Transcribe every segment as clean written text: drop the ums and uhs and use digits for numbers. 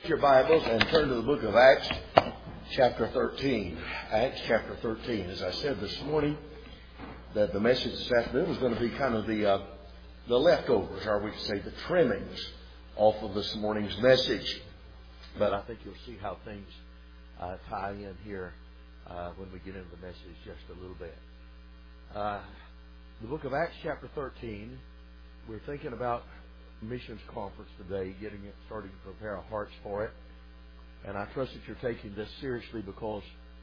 Your Bibles and turn to the book of Acts, chapter 13. Acts chapter 13. As I said this morning, that the message this afternoon was going to be kind of the leftovers, or we could say the trimmings off of this morning's message. But I think you'll see how things tie in here when we get into the message just a little bit. The book of Acts chapter 13, we're thinking about missions conference today, starting to prepare our hearts for it. And I trust that you're taking this seriously because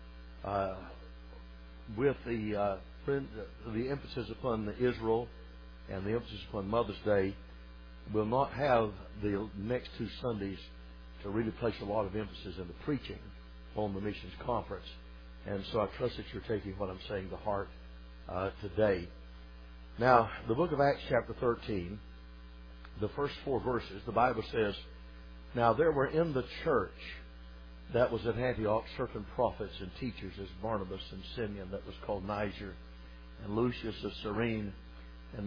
with the emphasis upon Israel and the emphasis upon Mother's Day, we'll not have the next two Sundays to really place a lot of emphasis in the preaching on the missions conference. And so I trust that you're taking what I'm saying to heart today. Now, the book of Acts chapter 13, the first 4 verses, the Bible says, "Now there were in the church that was at Antioch certain prophets and teachers, as Barnabas and Simeon, that was called Niger, and Lucius of Cyrene, and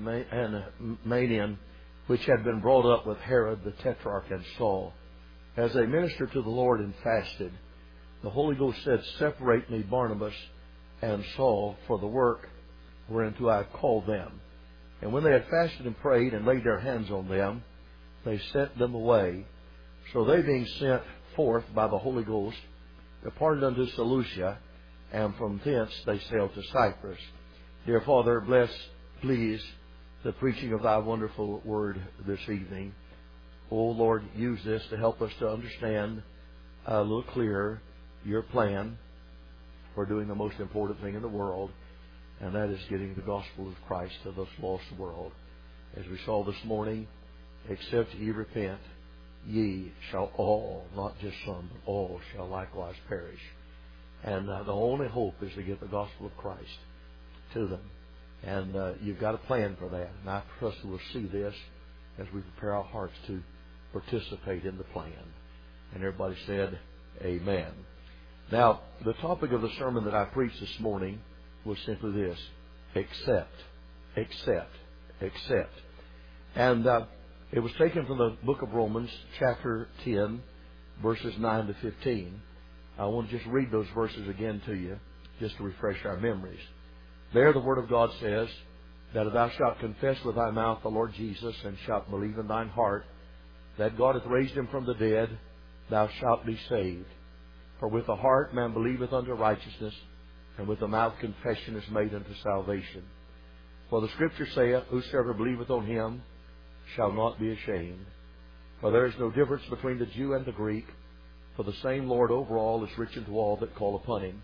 Manaen, which had been brought up with Herod the Tetrarch and Saul. As they ministered to the Lord and fasted, the Holy Ghost said, Separate me Barnabas and Saul for the work whereunto I have called them. And when they had fasted and prayed and laid their hands on them, they sent them away. So they, being sent forth by the Holy Ghost, departed unto Seleucia, and from thence they sailed to Cyprus. Dear Father, bless, please, the preaching of Thy wonderful word this evening. Oh, Lord, use this to help us to understand a little clearer Your plan for doing the most important thing in the world, and that is getting the gospel of Christ to this lost world. As we saw this morning, except ye repent, ye shall all, not just some, but all shall likewise perish. And the only hope is to get the gospel of Christ to them. And you've got a plan for that. And I trust we'll see this as we prepare our hearts to participate in the plan. And everybody said, Amen. Now, the topic of the sermon that I preached this morning was simply this: accept, accept, accept. And it was taken from the book of Romans, chapter 10, verses 9 to 15. I want to just read those verses again to you, just to refresh our memories. There the Word of God says that if thou shalt confess with thy mouth the Lord Jesus, and shalt believe in thine heart that God hath raised him from the dead, thou shalt be saved. For with the heart man believeth unto righteousness, and with the mouth confession is made unto salvation. For the Scripture saith, Whosoever believeth on him shall not be ashamed. For there is no difference between the Jew and the Greek, for the same Lord over all is rich unto all that call upon him.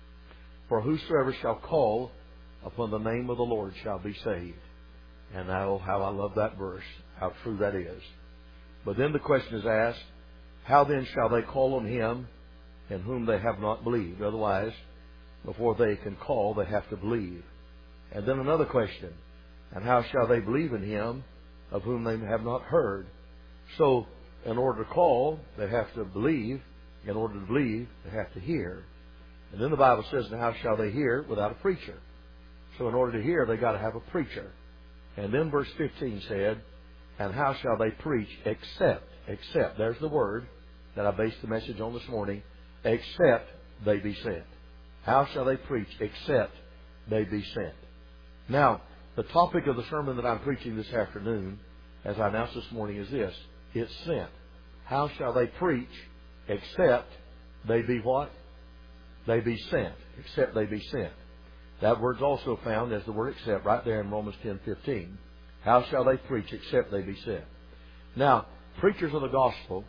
For whosoever shall call upon the name of the Lord shall be saved. And now, how I love that verse, how true that is. But then the question is asked, how then shall they call on him in whom they have not believed? Otherwise, before they can call, they have to believe. And then another question, and how shall they believe in him of whom they have not heard? So, in order to call, they have to believe. In order to believe, they have to hear. And then the Bible says, and how shall they hear without a preacher? So in order to hear, they've got to have a preacher. And then verse 15 said, and how shall they preach except, there's the word that I based the message on this morning, except they be sent. How shall they preach except they be sent? Now, the topic of the sermon that I'm preaching this afternoon, as I announced this morning, is this: it's sent. How shall they preach except they be what? They be sent. Except they be sent. That word's also found as the word except right there in Romans 10:15. How shall they preach except they be sent? Now, preachers of the gospel,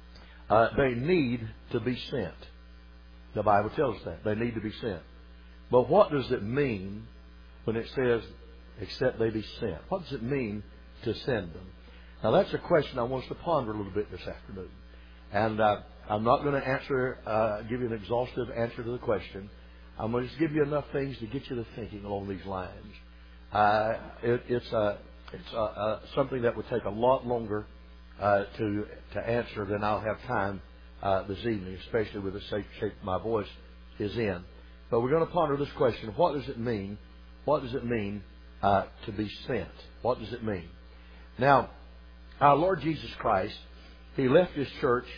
they need to be sent. The Bible tells us that. They need to be sent. But what does it mean when it says, except they be sent? What does it mean to send them? Now, that's a question I want us to ponder a little bit this afternoon. And I'm not going to give you an exhaustive answer to the question. I'm going to just give you enough things to get you to thinking along these lines. It's something that would take a lot longer to answer than I'll have time this evening, especially with the shape my voice is in. But we're going to ponder this question: what does it mean? What does it mean to be sent? What does it mean? Now, our Lord Jesus Christ, He left His church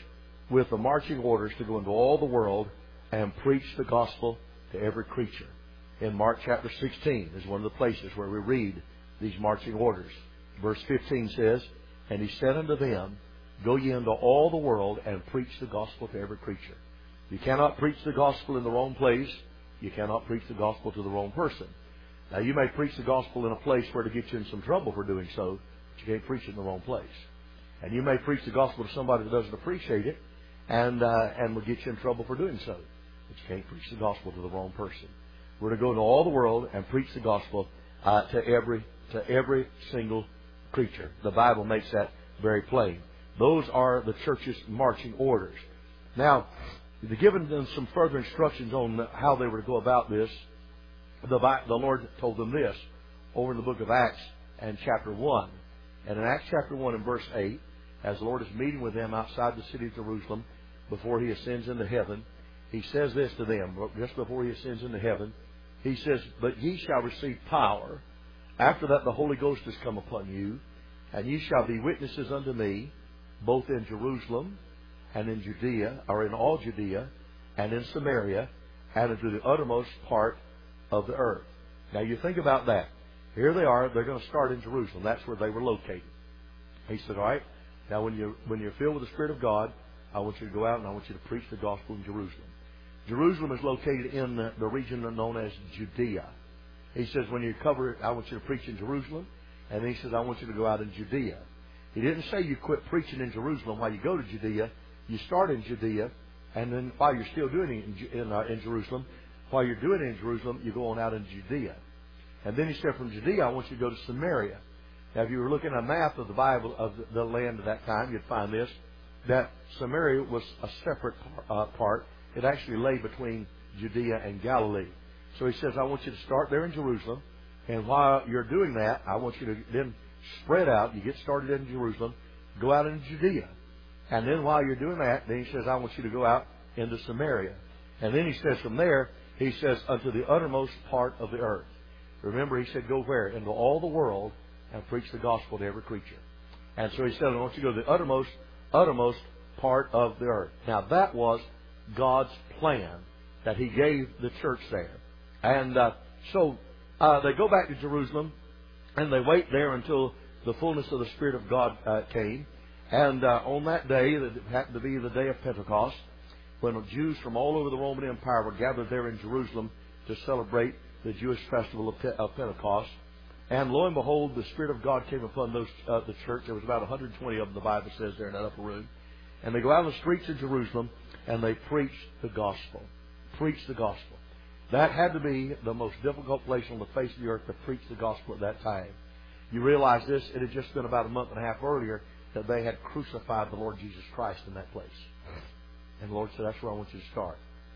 with the marching orders to go into all the world and preach the gospel to every creature. In Mark chapter 16 is one of the places where we read these marching orders. Verse 15 says, "And he said unto them, Go ye into all the world and preach the gospel to every creature." You cannot preach the gospel in the wrong place. You cannot preach the gospel to the wrong person. Now, you may preach the gospel in a place where to get you in some trouble for doing so, but you can't preach it in the wrong place. And you may preach the gospel to somebody that doesn't appreciate it and will get you in trouble for doing so. But you can't preach the gospel to the wrong person. We're to go into all the world and preach the gospel to every single creature. The Bible makes that very plain. Those are the church's marching orders. Now, they've given them some further instructions on how they were to go about this. The Lord told them this over in the book of Acts and chapter 1. And in Acts chapter 1 and verse 8, as the Lord is meeting with them outside the city of Jerusalem before He ascends into heaven, He says this to them just before He ascends into heaven. He says, "But ye shall receive power. After that the Holy Ghost has come upon you, and ye shall be witnesses unto me, both in Jerusalem and in Judea," or in all Judea, "and in Samaria, and unto the uttermost part of the earth." Now you think about that. Here they are. They're going to start in Jerusalem. That's where they were located. He said, "All right, now when you're filled with the Spirit of God, I want you to go out and I want you to preach the gospel in Jerusalem." Jerusalem is located in the region known as Judea. He says, when you cover it, I want you to preach in Jerusalem. And then he says, I want you to go out in Judea. He didn't say you quit preaching in Jerusalem while you go to Judea. You start in Judea, and then while you're still doing it in Jerusalem, while you're doing it in Jerusalem, you go on out in Judea. And then he said, from Judea, I want you to go to Samaria. Now, if you were looking at a map of the Bible of the land at that time, you'd find this, that Samaria was a separate part. It actually lay between Judea and Galilee. So he says, I want you to start there in Jerusalem, and while you're doing that, I want you to then spread out. You get started in Jerusalem, go out into Judea. And then while you're doing that, then he says, I want you to go out into Samaria. And then he says from there, he says, unto the uttermost part of the earth. Remember, he said, go where? Into all the world and preach the gospel to every creature. And so he said, I want you to go to the uttermost part of the earth. Now, that was God's plan that He gave the church there. And so they go back to Jerusalem, and they wait there until the fullness of the Spirit of God came. And on that day, that happened to be the day of Pentecost, when Jews from all over the Roman Empire were gathered there in Jerusalem to celebrate the Jewish festival of Pentecost. And lo and behold, the Spirit of God came upon the church. There was about 120 of them, the Bible says, there in that upper room. And they go out on the streets of Jerusalem, and they preach the gospel. Preach the gospel. That had to be the most difficult place on the face of the earth to preach the gospel at that time. You realize this, it had just been about a month and a half earlier that they had crucified the Lord Jesus Christ in that place. And the Lord said, that's where I want you to start.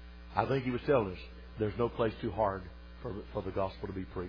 I think He was telling us there's no place too hard for the gospel to be preached.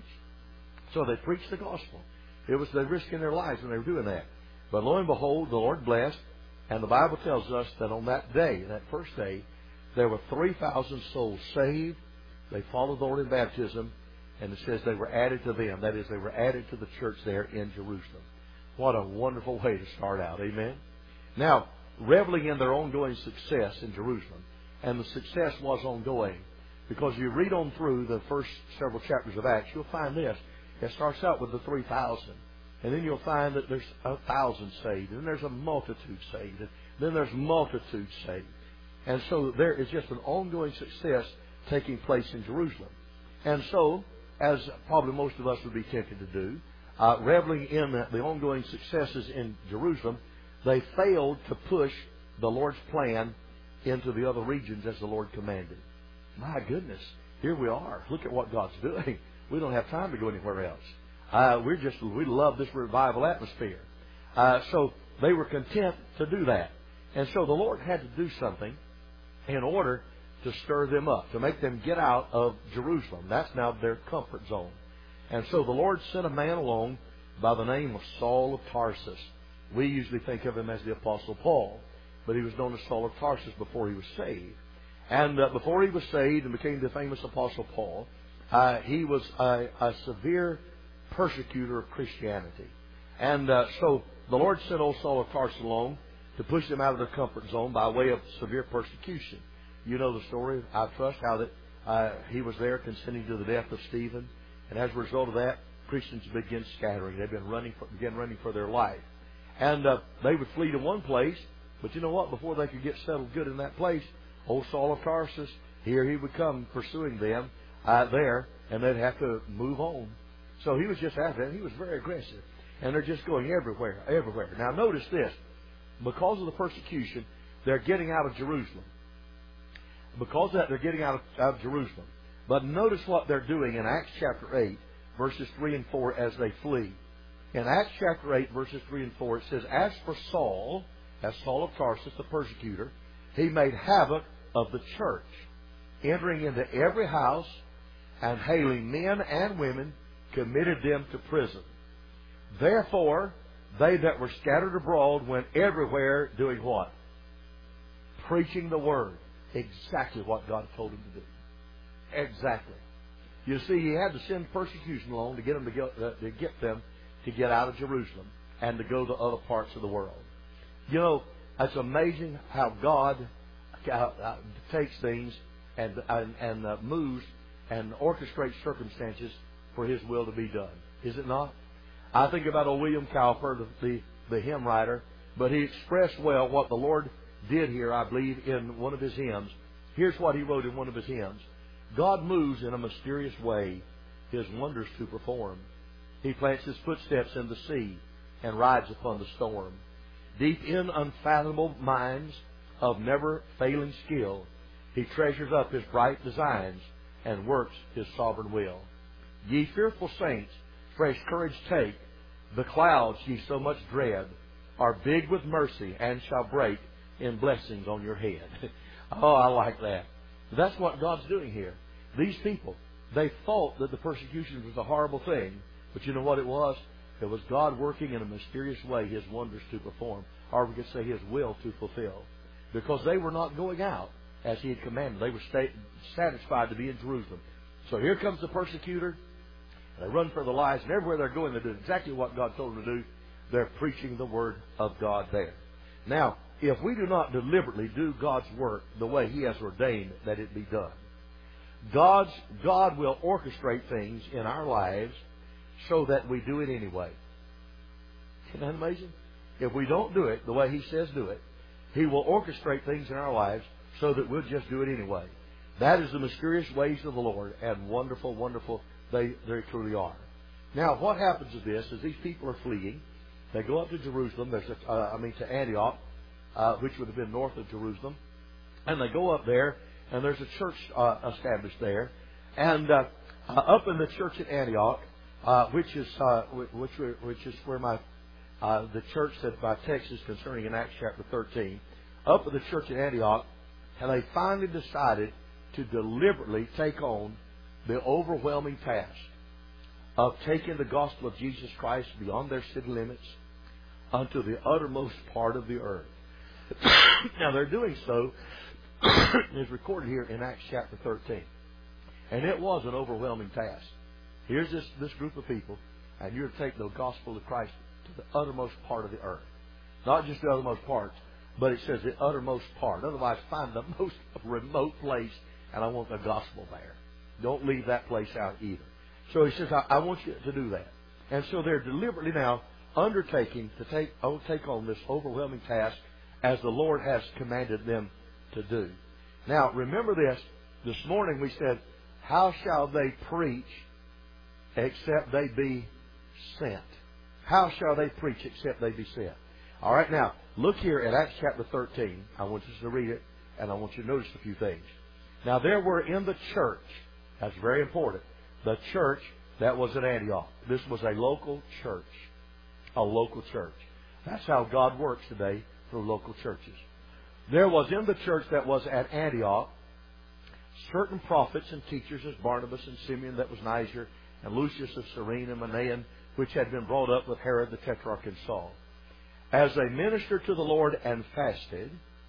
So they preached the gospel. They were risking their lives when they were doing that. But lo and behold, the Lord blessed. And the Bible tells us that on that day, that first day, there were 3,000 souls saved. They followed the Lord in baptism. And it says they were added to them. That is, they were added to the church there in Jerusalem. What a wonderful way to start out. Amen? Now, reveling in their ongoing success in Jerusalem. And the success was ongoing. Because you read on through the first several chapters of Acts, you'll find this. It starts out with the 3,000. And then you'll find that there's 1,000 saved. And then there's a multitude saved. And then there's multitude saved. And so there is just an ongoing success taking place in Jerusalem. And so, as probably most of us would be tempted to do, reveling in the ongoing successes in Jerusalem, they failed to push the Lord's plan into the other regions as the Lord commanded. My goodness, here we are. Look at what God's doing. We don't have time to go anywhere else. We love this revival atmosphere. So they were content to do that. And so the Lord had to do something in order to stir them up, to make them get out of Jerusalem. That's now their comfort zone. And so the Lord sent a man along by the name of Saul of Tarsus. We usually think of him as the Apostle Paul, but he was known as Saul of Tarsus before he was saved. And before he was saved and became the famous Apostle Paul, he was a severe persecutor of Christianity. And so the Lord sent old Saul of Tarsus along to push them out of their comfort zone by way of severe persecution. You know the story, I trust, how that he was there consenting to the death of Stephen. And as a result of that, Christians began scattering. They began running for their life. And they would flee to one place, but you know what? Before they could get settled good in that place, old Saul of Tarsus, here he would come pursuing them there, and they'd have to move on. So he was just after them. He was very aggressive. And they're just going everywhere. Now notice this. Because of the persecution, they're getting out of Jerusalem. Because of that, they're getting out of Jerusalem. But notice what they're doing in Acts chapter 8, verses 3 and 4 as they flee. In Acts chapter 8, verses 3 and 4, it says, As for Saul, as Saul of Tarsus, the persecutor, he made havoc of the church, entering into every house and hailing men and women, committed them to prison. Therefore, they that were scattered abroad went everywhere doing what? Preaching the word. Exactly what God told him to do. Exactly. You see, he had to send persecution along to get them to get out of Jerusalem and to go to other parts of the world. You know, it's amazing how God takes things and moves and orchestrates circumstances for His will to be done. Is it not? I think about old William Cowper, the hymn writer, but he expressed well what the Lord did here, I believe, in one of his hymns. Here's what he wrote in one of his hymns. God moves in a mysterious way His wonders to perform. He plants His footsteps in the sea and rides upon the storm. Deep in unfathomable minds of never failing skill, He treasures up His bright designs and works His sovereign will. Ye fearful saints, fresh courage take. The clouds ye so much dread are big with mercy and shall break in blessings on your head. Oh, I like that. That's what God's doing here. These people, they thought that the persecution was a horrible thing, but you know what it was? It was God working in a mysterious way His wonders to perform, or we could say His will to fulfill. Because they were not going out as He had commanded. They were satisfied to be in Jerusalem. So here comes the persecutor. They run for their lives, and everywhere they're going, they're doing exactly what God told them to do. They're preaching the Word of God there. Now, if we do not deliberately do God's work the way He has ordained that it be done, God will orchestrate things in our lives so that we do it anyway. Isn't that amazing? If we don't do it the way He says do it, He will orchestrate things in our lives so that we'll just do it anyway. That is the mysterious ways of the Lord, and wonderful, wonderful they truly are. Now, what happens is this: as these people are fleeing, they go up to Jerusalem. To Antioch, which would have been north of Jerusalem, and they go up there, and there's a church established there, and up in the church at Antioch, which is where the church that my text is concerning in Acts chapter 13, up at the church at Antioch, and they finally decided to deliberately take on the overwhelming task of taking the gospel of Jesus Christ beyond their city limits unto the uttermost part of the earth. Now, they're doing so, is recorded here in Acts chapter 13. And it was an overwhelming task. Here's this group of people, and you're to take the gospel of Christ to the uttermost part of the earth. Not just the uttermost part, but it says the uttermost part. Otherwise, find the most remote place, and I want the gospel there. Don't leave that place out either. So he says, I want you to do that. And so they're deliberately now undertaking to take on this overwhelming task as the Lord has commanded them to do. Now, remember this morning we said, how shall they preach except they be sent? How shall they preach except they be sent? All right, now, look here at Acts chapter 13. I want you to read it, and I want you to notice a few things. Now, there were in the church, that's very important, the church that was at Antioch. This was a local church. A local church. That's how God works today through local churches. There was in the church that was at Antioch certain prophets and teachers, as Barnabas and Simeon that was Niger, and Lucius of Cyrene and Manaen, which had been brought up with Herod the Tetrarch and Saul. As they ministered to the Lord and fasted,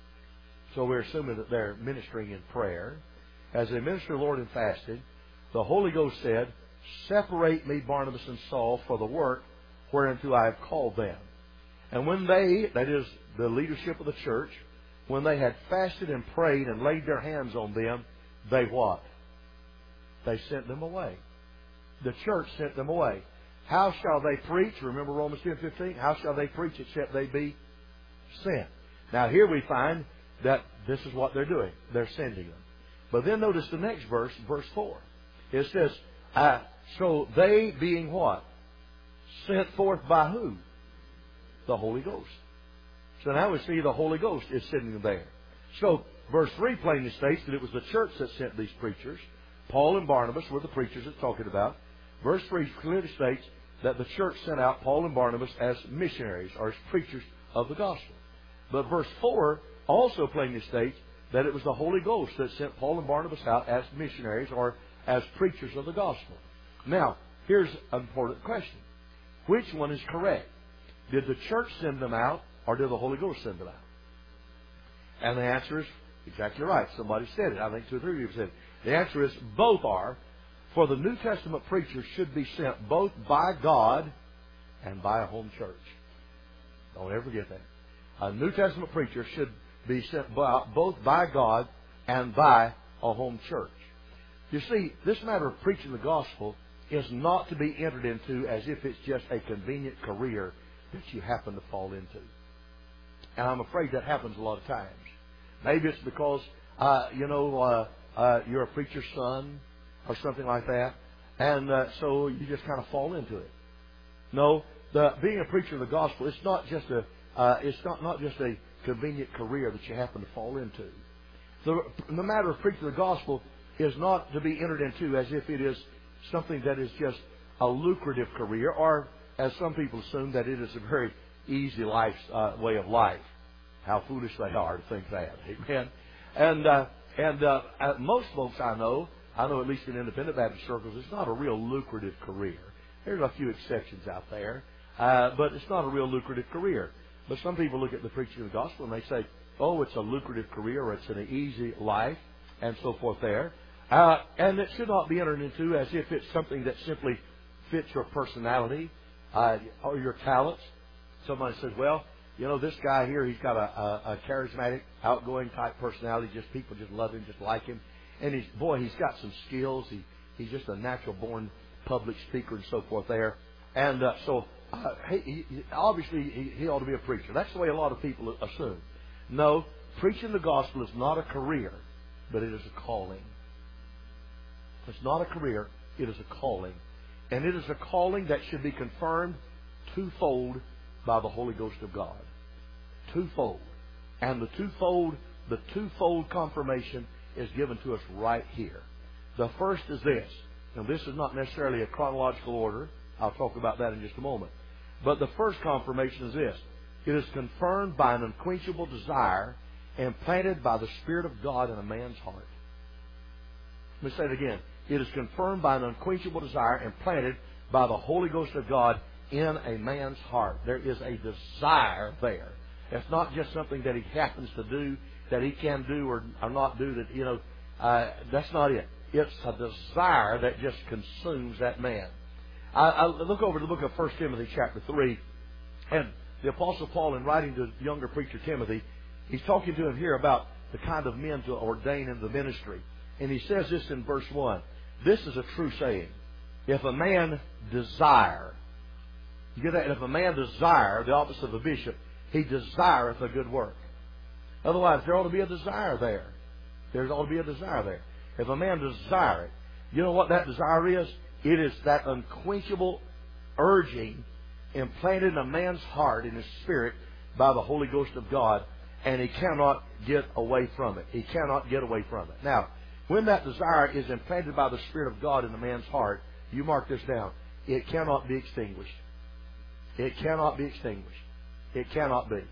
so we're assuming that they're ministering in prayer. As they ministered to the Lord and fasted, the Holy Ghost said, Separate me, Barnabas and Saul, for the work whereunto I have called them. And when they, that is the leadership of the church, when they had fasted and prayed and laid their hands on them, they what? They sent them away. The church sent them away. How shall they preach? Remember Romans 10:15? How shall they preach except they be sent? Now here we find that this is what they're doing. They're sending them. But then notice the next verse, verse 4. It says, so they being what? Sent forth by who? The Holy Ghost. So now we see the Holy Ghost is sending them there. So verse 3 plainly states that it was the church that sent these preachers. Paul and Barnabas were the preachers it's talking about. Verse 3 clearly states that the church sent out Paul and Barnabas as missionaries or as preachers of the gospel. But verse 4 also plainly states that it was the Holy Ghost that sent Paul and Barnabas out as missionaries or as preachers of the gospel. Now, here's an important question. Which one is correct? Did the church send them out or did the Holy Ghost send them out? And the answer is exactly right. Somebody said it. I think 2 or 3 of you said it. The answer is both are. For the New Testament preachers should be sent both by God and by a home church. Don't ever forget that. A New Testament preacher should be sent both by God and by a home church. You see, this matter of preaching the gospel is not to be entered into as if it's just a convenient career that you happen to fall into. And I'm afraid that happens a lot of times. Maybe it's because, you're a preacher's son or something like that. And so you just kind of fall into it. No, being a preacher of the gospel, it's not just a convenient career that you happen to fall into. The matter of preaching the gospel is not to be entered into as if it is something that is just a lucrative career, or as some people assume that it is a very easy way of life. How foolish they are to think that. Amen. And most folks I know at least in independent Baptist circles, it's not a real lucrative career. There's a few exceptions out there, but it's not a real lucrative career. But some people look at the preaching of the gospel and they say, oh, it's a lucrative career, or it's an easy life, and so forth there. And it should not be entered into as if it's something that simply fits your personality or your talents. Somebody says, well, this guy here, he's got a charismatic, outgoing type personality. Just people just love him, just like him. And he's got some skills. He's just a natural born public speaker and so forth there. And obviously he ought to be a preacher. That's the way a lot of people assume. No, preaching the gospel is not a career, but it is a calling. It's not a career, it is a calling. And it is a calling that should be confirmed twofold by the Holy Ghost of God. Twofold. And the twofold confirmation is given to us right here. The first is this. Now, this is not necessarily a chronological order. I'll talk about that in just a moment. But the first confirmation is this. It is confirmed by an unquenchable desire implanted by the Spirit of God in a man's heart. Let me say it again. It is confirmed by an unquenchable desire implanted by the Holy Ghost of God in a man's heart. There is a desire there. It's not just something that he happens to do, that he can do or not do. That's not it. It's a desire that just consumes that man. I look over the book of 1 Timothy chapter 3, and the Apostle Paul, in writing to the younger preacher Timothy, he's talking to him here about the kind of men to ordain in the ministry. And he says this in verse 1. This is a true saying. If a man desire, you get that? If a man desire, the opposite of a bishop, he desireth a good work. Otherwise, there ought to be a desire there. There ought to be a desire there. If a man desire it, you know what that desire is? It is that unquenchable urging implanted in a man's heart, in his spirit, by the Holy Ghost of God, and he cannot get away from it. He cannot get away from it. Now, when that desire is implanted by the Spirit of God in a man's heart, you mark this down, it cannot be extinguished. It cannot be extinguished. It cannot be.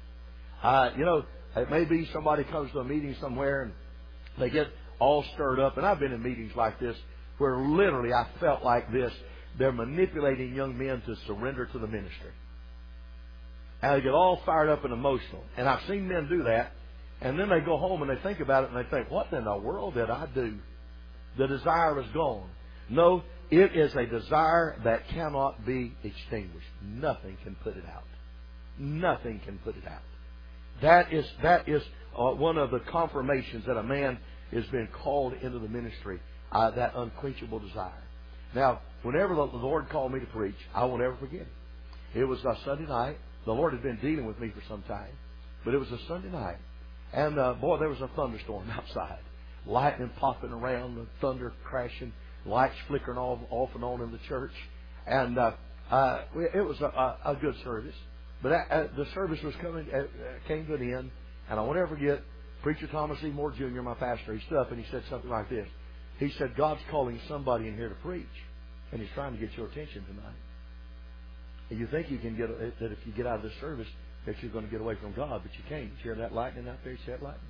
It may be somebody comes to a meeting somewhere and they get all stirred up. And I've been in meetings like this where literally I felt like this. They're manipulating young men to surrender to the ministry. And they get all fired up and emotional. And I've seen men do that. And then they go home and they think about it and they think, what in the world did I do? The desire is gone. No, it is a desire that cannot be extinguished. Nothing can put it out. Nothing can put it out. That is one of the confirmations that a man has been called into the ministry, that unquenchable desire. Now, whenever the Lord called me to preach, I won't ever forget it. It was a Sunday night. The Lord had been dealing with me for some time, but it was a Sunday night. And, boy, there was a thunderstorm outside. Lightning popping around, the thunder crashing, lights flickering off and on in the church. And it was a good service. But the service came to an end, and I won't ever forget, Preacher Thomas E. Moore Jr., my pastor, he stood up and he said something like this. He said, God's calling somebody in here to preach, and He's trying to get your attention tonight. And you think you can get that if you get out of this service that you're going to get away from God, but you can't. You hear that lightning out there? You see that lightning?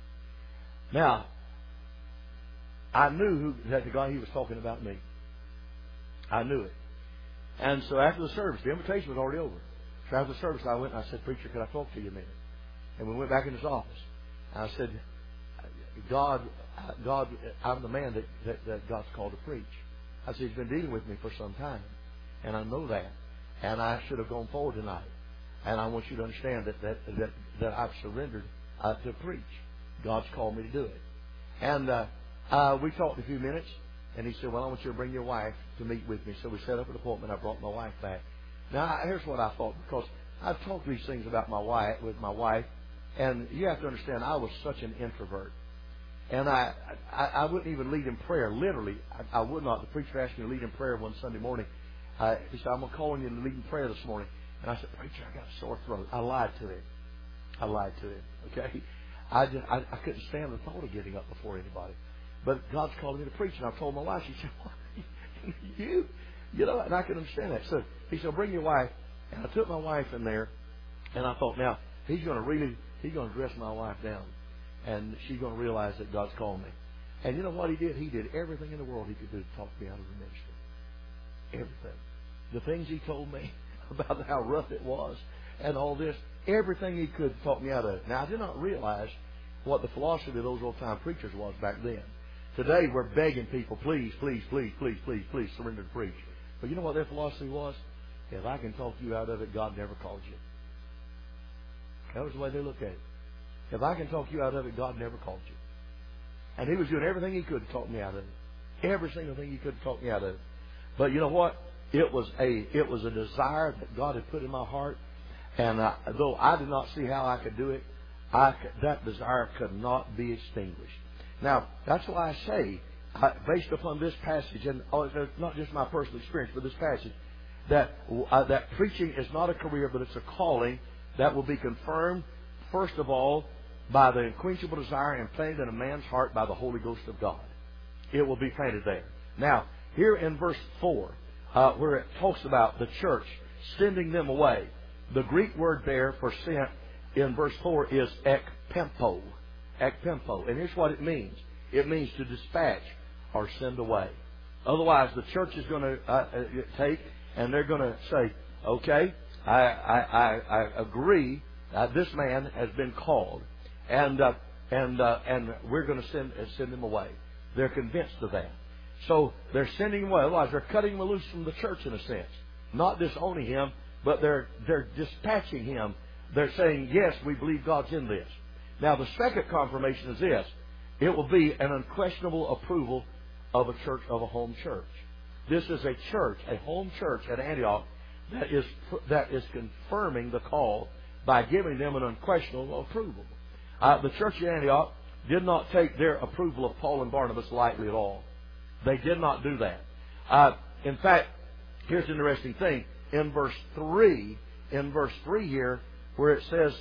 Now, I knew that the guy he was talking about me. I knew it. And so after the service, the invitation was already over. So after the service, I went and I said, Preacher, could I talk to you a minute? And we went back in his office. And I said, God, I'm the man that God's called to preach. I said, He's been dealing with me for some time. And I know that. And I should have gone forward tonight. And I want you to understand that I've surrendered to preach. God's called me to do it. And we talked a few minutes. And he said, well, I want you to bring your wife to meet with me. So we set up an appointment. I brought my wife back. Now, here's what I thought. Because I've talked these things about with my wife. And you have to understand, I was such an introvert. And I wouldn't even lead in prayer. Literally, I would not. The preacher asked me to lead in prayer one Sunday morning. He said, I'm going to call on you to lead in prayer this morning. And I said, Preacher, I got a sore throat. I lied to him. Okay? I couldn't stand the thought of getting up before anybody. But God's calling me to preach. And I told my wife, she said, what? You know, and I could understand that. So he said, bring your wife. And I took my wife in there. And I thought, now, he's going to dress my wife down. And she's going to realize that God's called me. And you know what he did? He did everything in the world he could do to talk me out of the ministry. Everything. The things he told me about how rough it was and all this, everything he could to talk me out of it. Now, I did not realize what the philosophy of those old-time preachers was back then. Today, we're begging people, please, please, please, please, please, please, surrender to preach. But you know what their philosophy was? If I can talk you out of it, God never called you. That was the way they looked at it. If I can talk you out of it, God never called you. And he was doing everything he could to talk me out of it. Every single thing he could to talk me out of it. But you know what? It was a desire that God had put in my heart. And though I did not see how I could do it, that desire could not be extinguished. Now, that's why I say, based upon this passage, and not just my personal experience, but this passage, that preaching is not a career, but it's a calling that will be confirmed, first of all, by the unquenchable desire and planted in a man's heart by the Holy Ghost of God. It will be planted there. Now, here in verse 4, where it talks about the church sending them away, the Greek word there for sent in verse 4 is ekpempo. Ekpempo. And here's what it means. It means to dispatch or send away. Otherwise, the church is going to take and they're going to say, okay, I agree this man has been called, and we're going to send him away. They're convinced of that. So they're sending him away. Otherwise, they're cutting him loose from the church in a sense. Not disowning him, but they're dispatching him. They're saying, yes, we believe God's in this. Now, the second confirmation is this. It will be an unquestionable approval of a church, of a home church. This is a church, a home church at Antioch that is confirming the call by giving them an unquestionable approval. The church at Antioch did not take their approval of Paul and Barnabas lightly at all. They did not do that. In fact, here's an interesting thing. In verse 3 here, where it says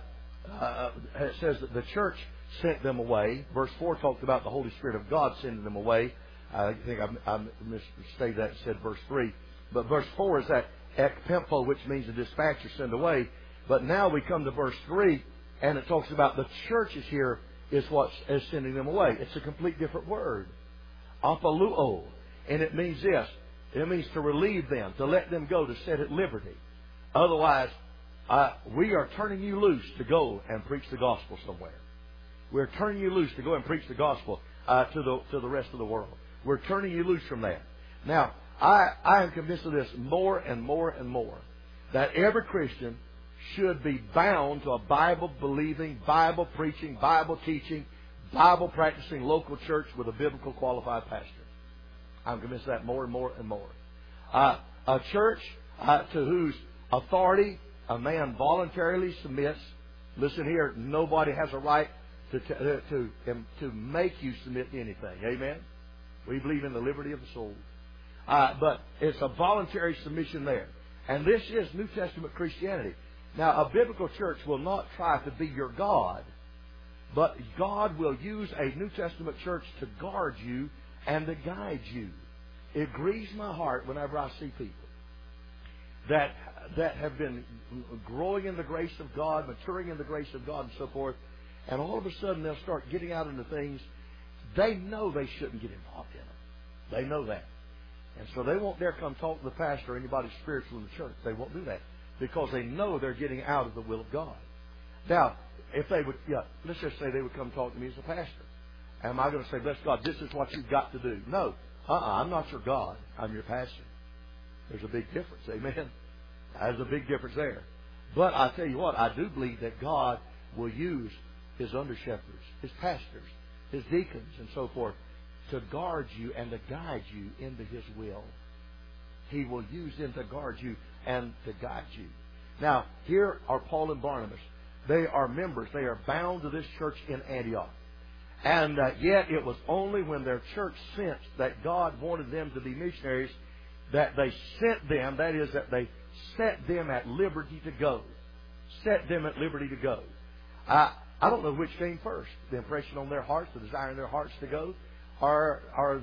that the church sent them away. Verse 4 talked about the Holy Spirit of God sending them away. I think I misstated that and said verse 3. But verse 4 is that ekpempo, which means to dispatch or send away. But now we come to verse 3, and it talks about the churches here is what is sending them away. It's a complete different word. Apaluo. And it means this. It means to relieve them, to let them go, to set at liberty. Otherwise, we are turning you loose to go and preach the gospel somewhere. We're turning you loose to go and preach the gospel to the rest of the world. We're turning you loose from that. Now, I am convinced of this more and more and more, that every Christian should be bound to a Bible-believing, Bible-preaching, Bible-teaching, Bible-practicing local church with a biblical qualified pastor. I'm convinced of that more and more and more. A church to whose authority a man voluntarily submits. Listen here, nobody has a right to make you submit to anything. Amen? We believe in the liberty of the soul. But it's a voluntary submission there. And this is New Testament Christianity. Now, a biblical church will not try to be your God, but God will use a New Testament church to guard you and to guide you. It grieves my heart whenever I see people that have been growing in the grace of God, maturing in the grace of God and so forth, and all of a sudden they'll start getting out into things they know they shouldn't get involved in them. They know that. And so they won't dare come talk to the pastor or anybody spiritual in the church. They won't do that because they know they're getting out of the will of God. Now, if they would, let's just say they would come talk to me as a pastor. Am I going to say, bless God, this is what you've got to do? No. I'm not your God. I'm your pastor. There's a big difference. Amen. There's a big difference there. But I tell you what, I do believe that God will use His under-shepherds, His pastors, His deacons, and so forth to guard you and to guide you into His will. He will use them to guard you and to guide you. Now, here are Paul and Barnabas. They are members. They are bound to this church in Antioch. And yet it was only when their church sensed that God wanted them to be missionaries that they sent them, that is, that they set them at liberty to go. Set them at liberty to go. I don't know which came first, the impression on their hearts, the desire in their hearts to go, or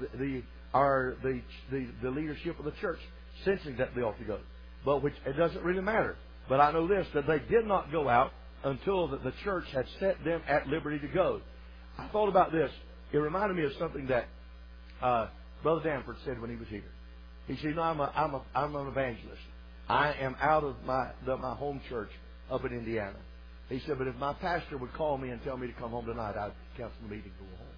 the leadership of the church sensing that they ought to go. But which it doesn't really matter. But I know this, that they did not go out until the church had set them at liberty to go. I thought about this. It reminded me of something that Brother Danford said when he was here. He said, I'm an evangelist. I am out of my home church up in Indiana. He said, but if my pastor would call me and tell me to come home tonight, I'd cancel the meeting and go home.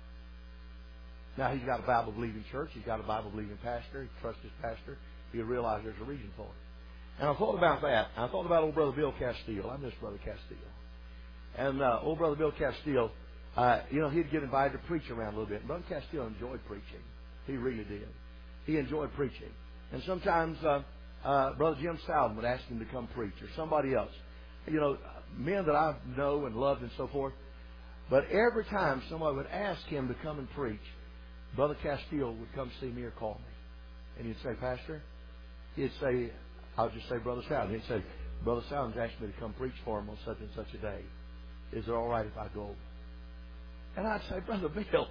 Now, he's got a Bible-believing church. He's got a Bible-believing pastor. He trusts his pastor. He'll realize there's a reason for it. And I thought about that. I thought about old Brother Bill Castile. I miss Brother Castile. And old Brother Bill Castile, he'd get invited to preach around a little bit. And Brother Castile enjoyed preaching. He really did. He enjoyed preaching. And sometimes Brother Jim Soudan would ask him to come preach, or somebody else. Men that I know and loved and so forth. But every time somebody would ask him to come and preach, Brother Castile would come see me or call me. And he'd say, Pastor, he'd say, I'll just say Brother Soudan. He'd say, Brother Soudan's asked me to come preach for him on such and such a day. Is it all right if I go? And I'd say, Brother Bill,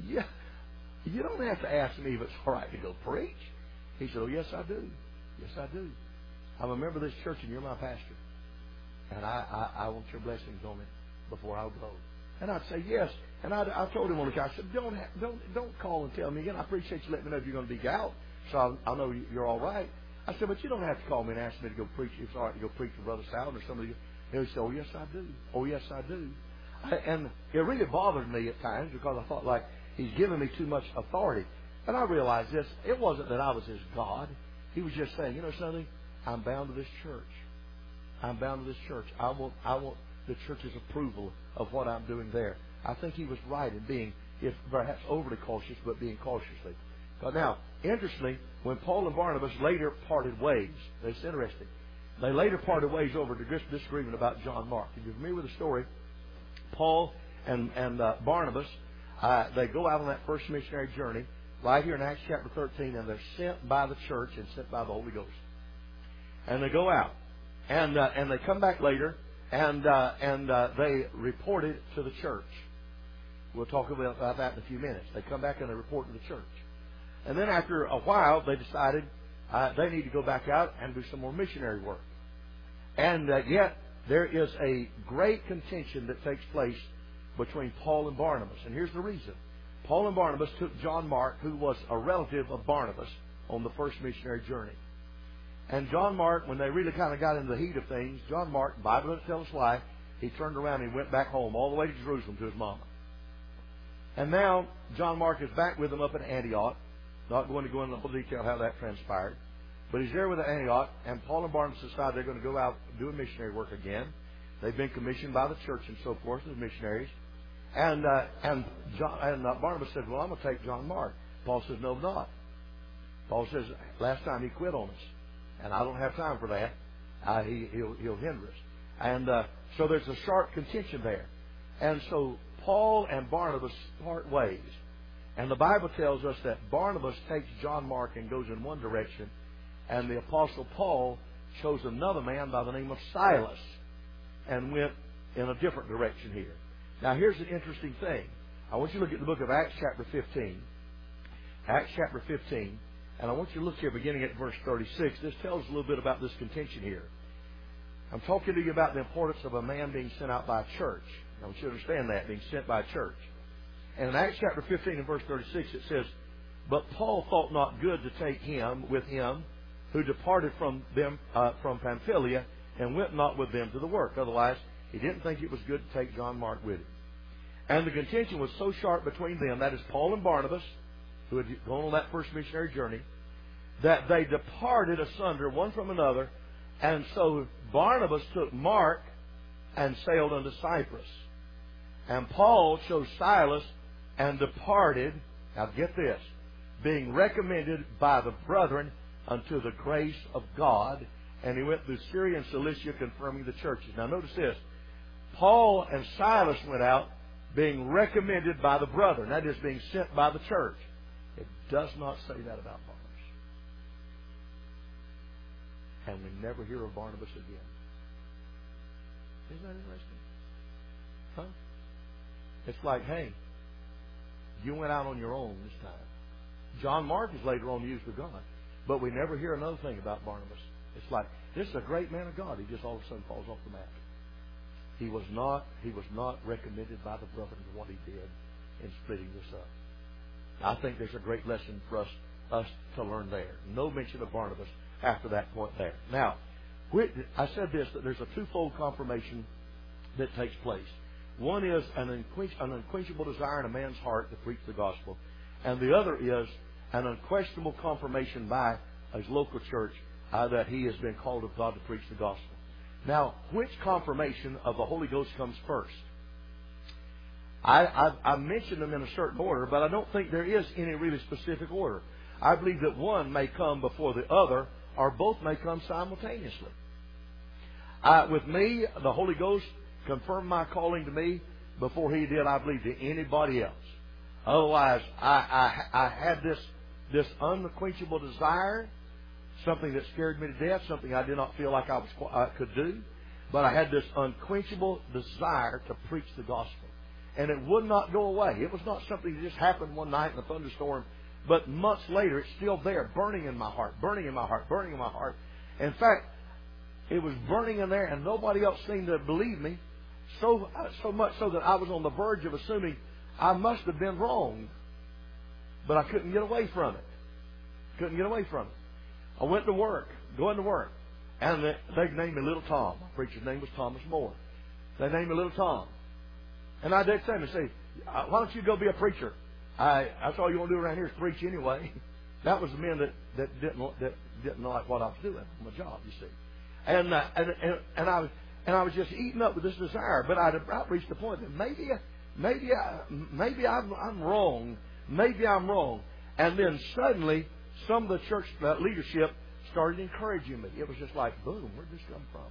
you don't have to ask me if it's all right to go preach. He said, oh, yes, I do. Yes, I do. I'm a member of this church and you're my pastor. And I want your blessings on it before I'll go. And I'd say, yes. And I told him on the couch, I said, don't call and tell me again. I appreciate you letting me know if you're going to be out, so I'll know you're all right. I said, but you don't have to call me and ask me to go preach. If it's all right to go preach for Brother Soudan or somebody. He said, oh, yes, I do. Oh, yes, I do. And it really bothered me at times because I thought like he's giving me too much authority. And I realized this. It wasn't that I was his God. He was just saying, you know something? I'm bound to this church. I'm bound to this church. I want the church's approval of what I'm doing there. I think he was right in being, if perhaps overly cautious, but being cautiously. But now, interestingly, when Paul and Barnabas later parted ways, it's interesting. They later parted ways over disagreement about John Mark. If you're familiar with the story, Paul and Barnabas, they go out on that first missionary journey right here in Acts chapter 13, and they're sent by the church and sent by the Holy Ghost. And they go out, and they come back later, and they report it to the church. We'll talk about that in a few minutes. They come back and they report to the church. And then after a while, they decided they need to go back out and do some more missionary work. And yet, there is a great contention that takes place between Paul and Barnabas. And here's the reason. Paul and Barnabas took John Mark, who was a relative of Barnabas, on the first missionary journey. And John Mark, when they really kind of got into the heat of things, John Mark, the Bible doesn't tell us why, he turned around and he went back home, all the way to Jerusalem to his mama. And now, John Mark is back with them up in Antioch. Not going to go into the whole detail how that transpired. But he's there with Antioch, and Paul and Barnabas decide they're going to go out doing missionary work again. They've been commissioned by the church and so forth as missionaries. And Barnabas said, well, I'm going to take John Mark. Paul says, no, I'm not. Paul says, last time he quit on us, and I don't have time for that. He'll hinder us. And so there's a sharp contention there. And so Paul and Barnabas part ways. And the Bible tells us that Barnabas takes John Mark and goes in one direction, and the Apostle Paul chose another man by the name of Silas and went in a different direction here. Now here's an interesting thing. I want you to look at the book of Acts chapter 15. Acts chapter 15. And I want you to look here beginning at verse 36. This tells us a little bit about this contention here. I'm talking to you about the importance of a man being sent out by a church. I want you to understand that, being sent by a church. And in Acts chapter 15 and verse 36 it says, but Paul thought not good to take him with him who departed from them from Pamphylia and went not with them to the work. Otherwise, he didn't think it was good to take John Mark with him. And the contention was so sharp between them, that is Paul and Barnabas, who had gone on that first missionary journey, that they departed asunder one from another. And so Barnabas took Mark and sailed unto Cyprus. And Paul chose Silas and departed, now get this, being recommended by the brethren unto the grace of God. And he went through Syria and Cilicia, confirming the churches. Now notice this. Paul and Silas went out being recommended by the brethren. That is, being sent by the church. It does not say that about Barnabas. And we never hear of Barnabas again. Isn't that interesting? Huh? It's like, hey, you went out on your own this time. John Mark is later on used of God. But we never hear another thing about Barnabas. It's like, this is a great man of God. He just all of a sudden falls off the map. He was not recommended by the brethren for what he did in splitting this up. I think there's a great lesson for us to learn there. No mention of Barnabas after that point there. Now, I said this, that there's a twofold confirmation that takes place. One is an unquenchable desire in a man's heart to preach the gospel. And the other is an unquestionable confirmation by his local church that he has been called of God to preach the gospel. Now, which confirmation of the Holy Ghost comes first? I mentioned them in a certain order, but I don't think there is any really specific order. I believe that one may come before the other, or both may come simultaneously. With me, the Holy Ghost confirmed my calling to me before He did, I believe, to anybody else. Otherwise, I had this unquenchable desire, something that scared me to death, something I did not feel like I could do, but I had this unquenchable desire to preach the gospel. And it would not go away. It was not something that just happened one night in a thunderstorm, but months later, it's still there, burning in my heart, burning in my heart, burning in my heart. In fact, it was burning in there, and nobody else seemed to believe me, so much so that I was on the verge of assuming I must have been wrong. But I couldn't get away from it. Couldn't get away from it. I went to work, going to work, and they named me Little Tom. My preacher's name was Thomas Moore. They named me Little Tom. And I did say to him, say, why don't you go be a preacher? That's all you want to do around here is preach anyway. That was the men that didn't like what I was doing on my job, you see. And I was just eaten up with this desire. But I'd reached the point that maybe I'm wrong. Maybe I'm wrong. And then suddenly, some of the church leadership started encouraging me. It was just like, boom, where'd this come from?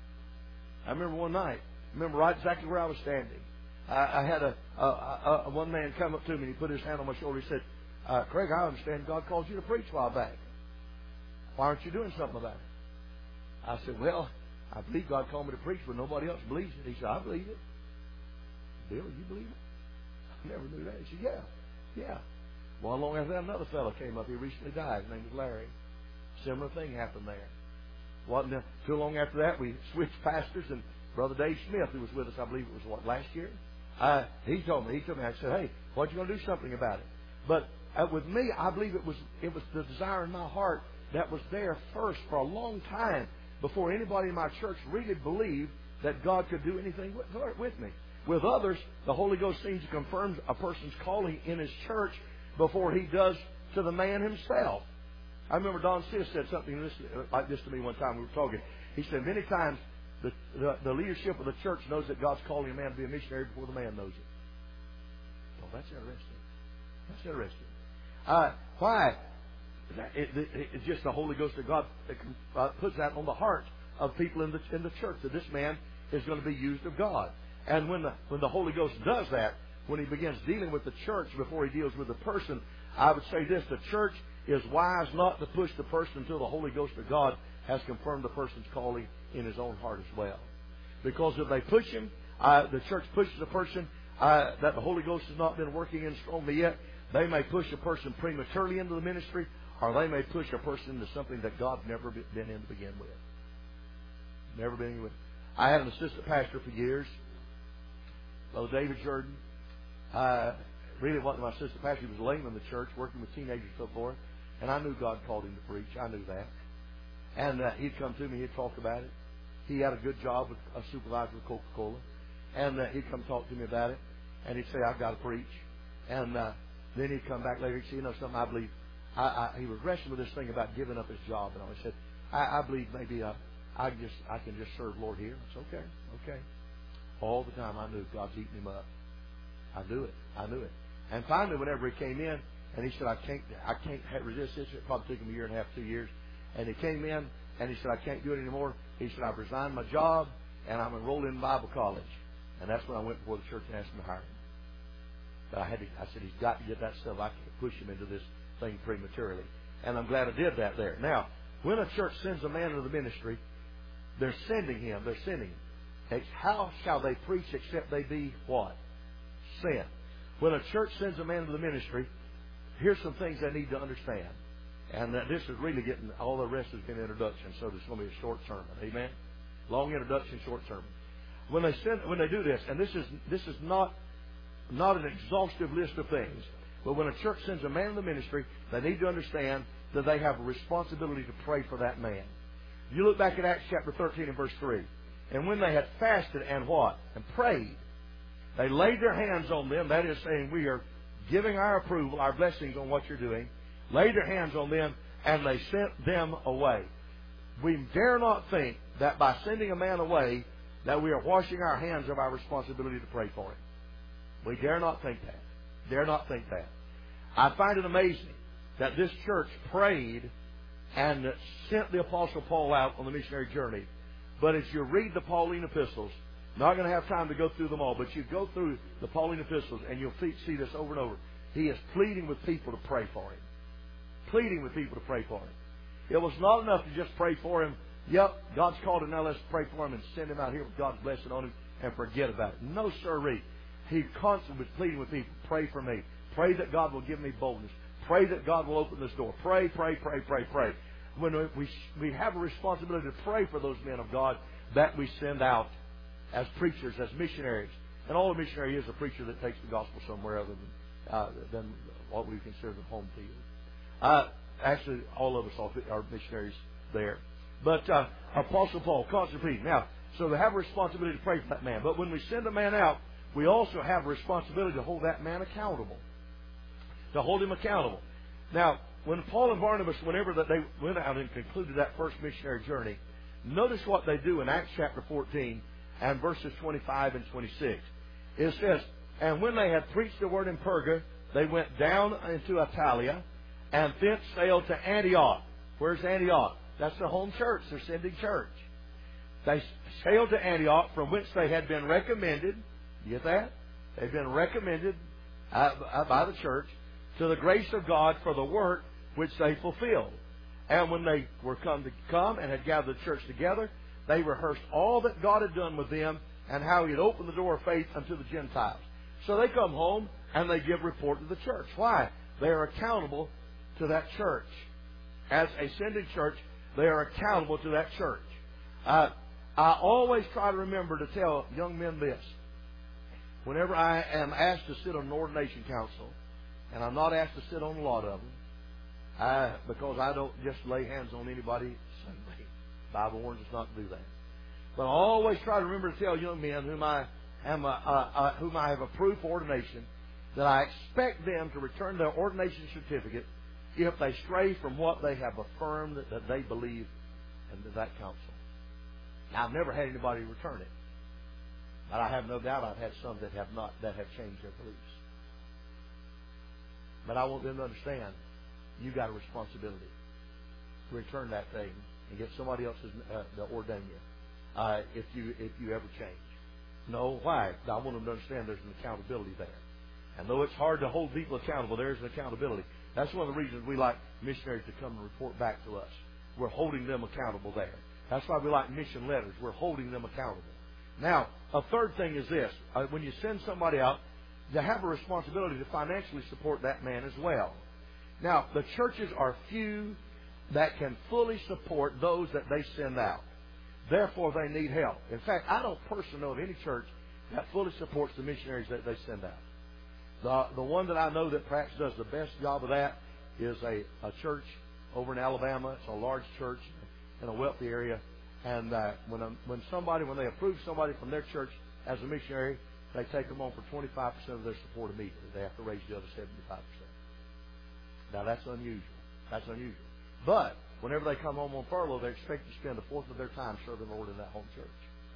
I remember one night, right exactly where I was standing. I had one man come up to me and he put his hand on my shoulder. He said, Craig, I understand God called you to preach a while back. Why aren't you doing something about it? I said, well, I believe God called me to preach, but nobody else believes it. He said, I believe it. Bill, you believe it? I never knew that. He said, yeah. Well, long after that, another fellow came up. He recently died. His name was Larry. Similar thing happened there. Wasn't too long after that, we switched pastors, and Brother Dave Smith, who was with us, I believe it was last year. He told me. I said, "Hey, what you going to do something about it?" But with me, I believe it was the desire in my heart that was there first for a long time before anybody in my church really believed that God could do anything with me. With others, the Holy Ghost seems to confirm a person's calling in his church before He does to the man himself. I remember Don Sis said something like this to me one time. We were talking. He said, many times the leadership of the church knows that God's calling a man to be a missionary before the man knows it. Oh, that's interesting. That's interesting. Why? It's just the Holy Ghost of God that puts that on the heart of people in the church, that this man is going to be used of God. And when the Holy Ghost does that, when He begins dealing with the church before He deals with the person, I would say this: the church is wise not to push the person until the Holy Ghost of God has confirmed the person's calling in his own heart as well. Because if they push him, the church pushes a person that the Holy Ghost has not been working in strongly yet, they may push a person prematurely into the ministry, or they may push a person into something that God's never been in to begin with. Never been in with. I had an assistant pastor for years, Brother David Jordan. Really wasn't my assistant pastor. He was a layman in the church, working with teenagers and so forth. And I knew God called him to preach. I knew that. And he'd come to me. He'd talk about it. He had a good job with a supervisor with Coca-Cola. And he'd come talk to me about it. And he'd say, I've got to preach. And then he'd come back later. He'd say, you know something, I believe. He was wrestling with this thing about giving up his job. And I said, I believe maybe I can just serve Lord here. It's okay. All the time I knew God's eating him up. I knew it. And finally, whenever he came in, and he said, I can't resist this. It probably took him 1.5 years, 2 years. And he came in, and he said, I can't do it anymore. He said, I've resigned my job, and I'm enrolled in Bible college. And that's when I went before the church and asked him to hire him. But I said, he's got to get that stuff. I can't push him into this thing prematurely. And I'm glad I did that there. Now, when a church sends a man into the ministry, they're sending him. How shall they preach except they be what? Sent. When a church sends a man into the ministry, here's some things they need to understand. And this is really getting, all the rest has been introduction, so it's going to be a short sermon. Amen? Long introduction, short sermon. When they do this, and this is not an exhaustive list of things, but when a church sends a man in the ministry, they need to understand that they have a responsibility to pray for that man. You look back at Acts chapter 13 and verse 3. And when they had fasted and what? And prayed, they laid their hands on them. That is saying, we are giving our approval, our blessings on what you're doing. Laid their hands on them, and they sent them away. We dare not think that by sending a man away, that we are washing our hands of our responsibility to pray for him. We dare not think that. Dare not think that. I find it amazing that this church prayed and sent the Apostle Paul out on the missionary journey. But as you read the Pauline epistles, not going to have time to go through them all, but you go through the Pauline epistles and you'll see this over and over. He is pleading with people to pray for him. Pleading with people to pray for him. It was not enough to just pray for him. Yep, God's called him, now let's pray for him and send him out here with God's blessing on him and forget about it. No, sirree. He constantly was pleading with people, pray for me. Pray that God will give me boldness. Pray that God will open this door. Pray. When we have a responsibility to pray for those men of God that we send out as preachers, as missionaries. And all a missionary is a preacher that takes the gospel somewhere other than what we consider the home field. Actually, all of us are missionaries there. But Apostle Paul, constantly pleading. Now, so they have a responsibility to pray for that man. But when we send a man out, we also have a responsibility to hold that man accountable. To hold him accountable. Now, when Paul and Barnabas, whenever they went out and concluded that first missionary journey, notice what they do in Acts chapter 14 and verses 25 and 26. It says, and when they had preached the word in Perga, they went down into Italia and thence sailed to Antioch. Where's Antioch? That's the home church, their sending church. They sailed to Antioch, from which they had been recommended. You get that? They've been recommended by the church to the grace of God for the work which they fulfilled. And when they were come and had gathered the church together, they rehearsed all that God had done with them and how He had opened the door of faith unto the Gentiles. So they come home and they give report to the church. Why? They are accountable to that church. As a sending church, they are accountable to that church. I always try to remember to tell young men this. Whenever I am asked to sit on an ordination council, and I'm not asked to sit on a lot of them, because I don't just lay hands on anybody Sunday. The Bible warns us not to do that. But I always try to remember to tell young men whom I have approved for ordination, that I expect them to return their ordination certificate if they stray from what they have affirmed that they believe in that counsel. Now, I've never had anybody return it. But I have no doubt I've had some that have changed their beliefs. But I want them to understand, you got a responsibility to return that thing and get somebody else to ordain you if you ever change. No, why? I want them to understand there's an accountability there. And though it's hard to hold people accountable, there is an accountability. That's one of the reasons we like missionaries to come and report back to us. We're holding them accountable there. That's why we like mission letters. We're holding them accountable. Now, a third thing is this. When you send somebody out, they have a responsibility to financially support that man as well. Now, the churches are few that can fully support those that they send out. Therefore, they need help. In fact, I don't personally know of any church that fully supports the missionaries that they send out. The one that I know that perhaps does the best job of that is a church over in Alabama. It's a large church in a wealthy area. And when they approve somebody from their church as a missionary, they take them on for 25% of their support immediately. They have to raise the other 75%. Now, that's unusual. That's unusual. But whenever they come home on furlough, they're expected to spend a fourth of their time serving the Lord in that home church.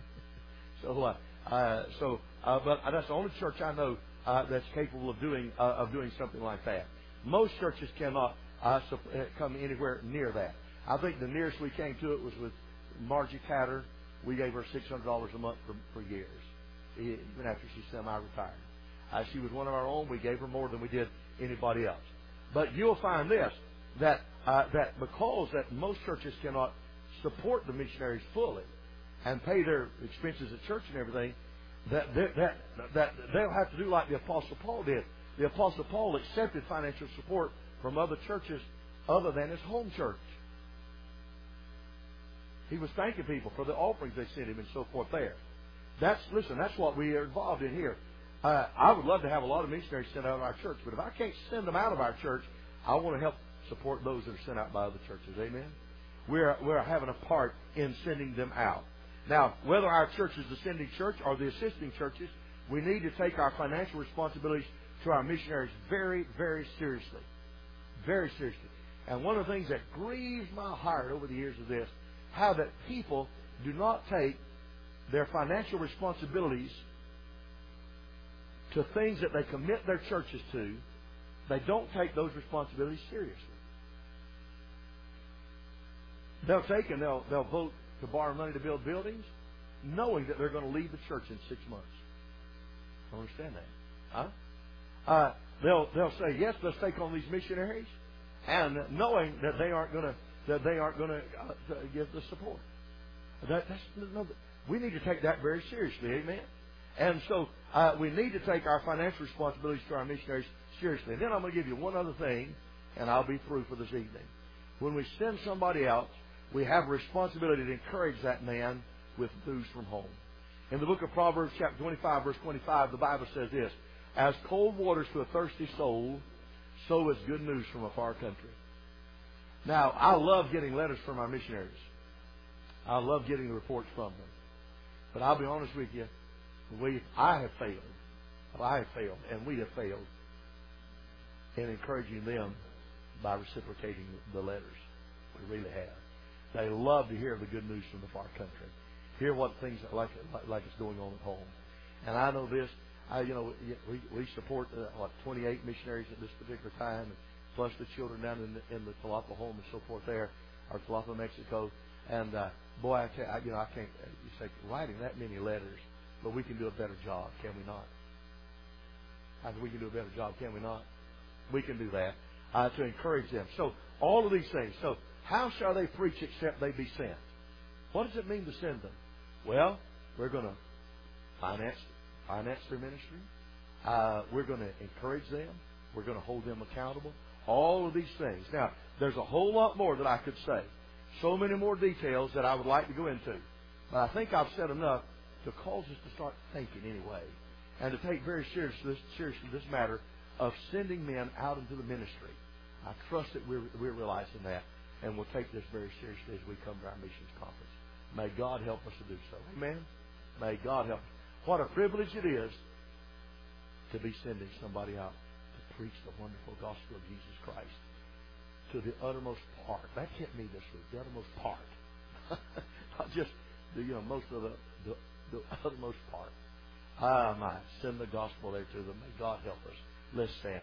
But that's the only church I know that's capable of doing something like that. Most churches cannot come anywhere near that. I think the nearest we came to it was with Margie Tatter. We gave her $600 a month for years, even after she semi-retired. She was one of our own. We gave her more than we did anybody else. But you'll find this, that because that most churches cannot support the missionaries fully and pay their expenses at church and everything, that they'll have to do like the Apostle Paul did. The Apostle Paul accepted financial support from other churches other than his home church. He was thanking people for the offerings they sent him and so forth there. That's what we are involved in here. I would love to have a lot of missionaries sent out of our church, but if I can't send them out of our church, I want to help support those that are sent out by other churches. Amen? We're having a part in sending them out. Now, whether our church is the sending church or the assisting churches, we need to take our financial responsibilities to our missionaries very, very seriously. Very seriously. And one of the things that grieves my heart over the years is this, how that people do not take their financial responsibilities to things that they commit their churches to. They don't take those responsibilities seriously. They'll take and they'll vote to borrow money to build buildings, knowing that they're going to leave the church in 6 months. I don't understand that. Huh? They'll say yes, let's take on these missionaries, and knowing that they aren't going to give the support. We need to take that very seriously. Amen. And so we need to take our financial responsibilities to our missionaries seriously. And then I'm going to give you one other thing, and I'll be through for this evening. When we send somebody out, we have a responsibility to encourage that man with news from home. In the book of Proverbs, chapter 25, verse 25, the Bible says this, as cold waters to a thirsty soul, so is good news from a far country. Now, I love getting letters from our missionaries. I love getting the reports from them. But I'll be honest with you, I have failed, and we have failed in encouraging them by reciprocating the letters. We really have. They love to hear the good news from the far country. Hear what things like it's going on at home. And I know this. We support 28 missionaries at this particular time, plus the children down in the Tlapa home and so forth there, or Tlapa, Mexico. And boy, I can't. You say writing that many letters, but we can do a better job, can we not? I think we can do a better job, can we not? We can do that to encourage them. So all of these things. So how shall they preach except they be sent? What does it mean to send them? Well, we're going to finance their ministry. We're going to encourage them. We're going to hold them accountable. All of these things. Now, there's a whole lot more that I could say. So many more details that I would like to go into. But I think I've said enough to cause us to start thinking anyway. And to take very seriously this matter of sending men out into the ministry. I trust that we're realizing that. And we'll take this very seriously as we come to our missions conference. May God help us to do so. Amen? May God help us. What a privilege it is to be sending somebody out to preach the wonderful gospel of Jesus Christ. to the uttermost part. That hit me this week, the uttermost part. Not just most of the uttermost part. I might send the gospel there to them. May God help us. Let's stand.